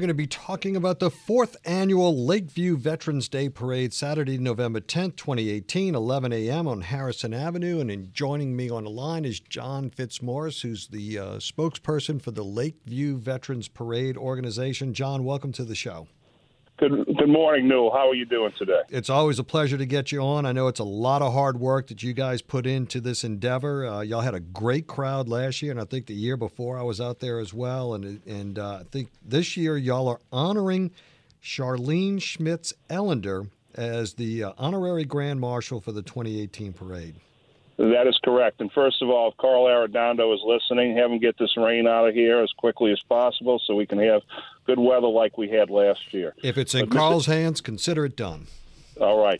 going to be talking about the 4th Annual Lakeview Veterans Day Parade, Saturday, November 10th, 2018, 11 a.m. on Harrison Avenue. And joining me on the line is John Fitzmaurice, who's the spokesperson for the Lakeview Veterans Parade organization. John, welcome to the show. Good morning, Newell. How are you doing today? It's always a pleasure to get you on. I know it's a lot of hard work that you guys put into this endeavor. Y'all had a great crowd last year, and I think the year before I was out there as well. And I think this year y'all are honoring Charlene Schmitz-Ellender as the honorary Grand Marshal for the 2018 parade. That is correct. And first of all, if Carl Arredondo is listening, have him get this rain out of here as quickly as possible so we can have good weather like we had last year. If it's in Carl's hands, consider it done. All right.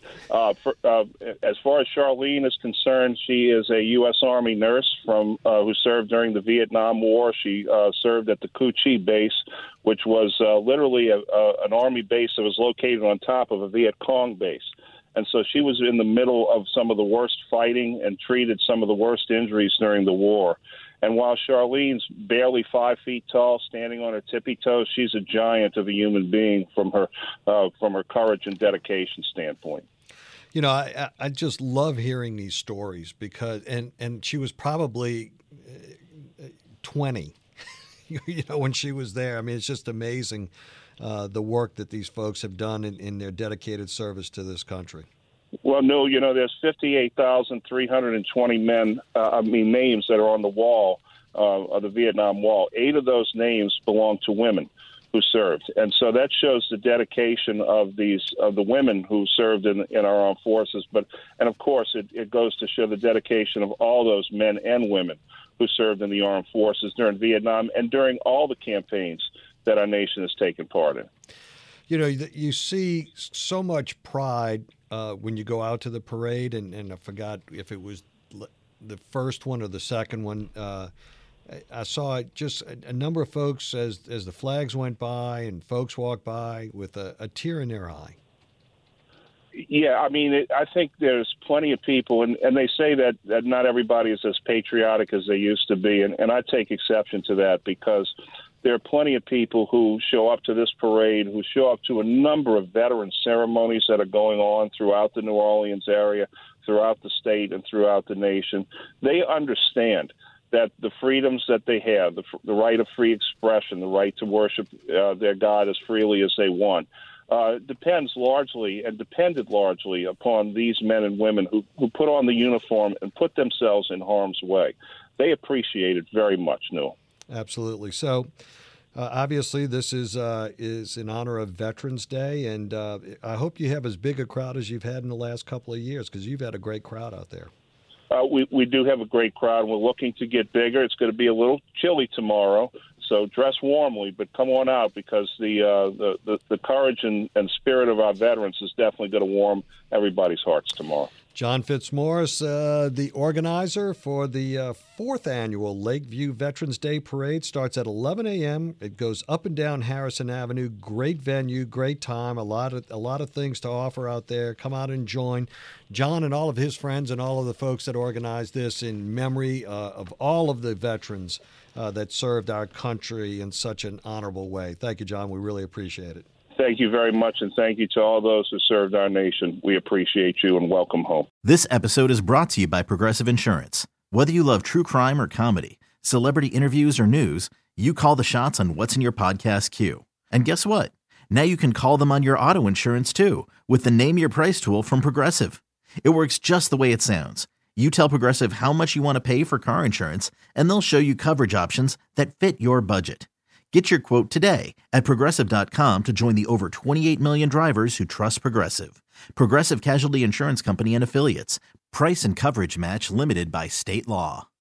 As far as Charlene is concerned, she is a U.S. Army nurse who served during the Vietnam War. She served at the Cu Chi base, which was literally an Army base that was located on top of a Viet Cong base. And so she was in the middle of some of the worst fighting and treated some of the worst injuries during the war. And while Charlene's barely 5 feet tall, standing on her tippy toes, she's a giant of a human being from her courage and dedication standpoint. You know, I just love hearing these stories because, and she was probably 20, when she was there. I mean, it's just amazing. The work that these folks have done in their dedicated service to this country. Well, no, there's 58,320 names that are on the wall of the Vietnam Wall. 8 of those names belong to women who served, and so that shows the dedication of the women who served in our armed forces. And of course, it goes to show the dedication of all those men and women who served in the armed forces during Vietnam and during all the campaigns that our nation has taken part in. You see so much pride when you go out to the parade, and I forgot if it was the first one or the second one. I saw just a number of folks as the flags went by and folks walked by with a tear in their eye. Yeah, I mean, I think there's plenty of people, and they say that not everybody is as patriotic as they used to be, and I take exception to that because there are plenty of people who show up to this parade, who show up to a number of veteran ceremonies that are going on throughout the New Orleans area, throughout the state, and throughout the nation. They understand that the freedoms that they have, the right of free expression, the right to worship their God as freely as they want, depended largely upon these men and women who put on the uniform and put themselves in harm's way. They appreciate it very much, Newell. Absolutely. So, obviously, this is in honor of Veterans Day, and I hope you have as big a crowd as you've had in the last couple of years because you've had a great crowd out there. We do have a great crowd. We're looking to get bigger. It's going to be a little chilly tomorrow, so dress warmly, but come on out because the courage and spirit of our veterans is definitely going to warm everybody's hearts tomorrow. John Fitzmaurice, the organizer for the 4th Annual Lakeview Veterans Day Parade, starts at 11 a.m. It goes up and down Harrison Avenue. Great venue, great time, a lot of things to offer out there. Come out and join John and all of his friends and all of the folks that organized this in memory of all of the veterans that served our country in such an honorable way. Thank you, John. We really appreciate it. Thank you very much, and thank you to all those who served our nation. We appreciate you, and welcome home. This episode is brought to you by Progressive Insurance. Whether you love true crime or comedy, celebrity interviews or news, you call the shots on what's in your podcast queue. And guess what? Now you can call them on your auto insurance, too, with the Name Your Price tool from Progressive. It works just the way it sounds. You tell Progressive how much you want to pay for car insurance, and they'll show you coverage options that fit your budget. Get your quote today at Progressive.com to join the over 28 million drivers who trust Progressive. Progressive Casualty Insurance Company and Affiliates. Price and coverage match limited by state law.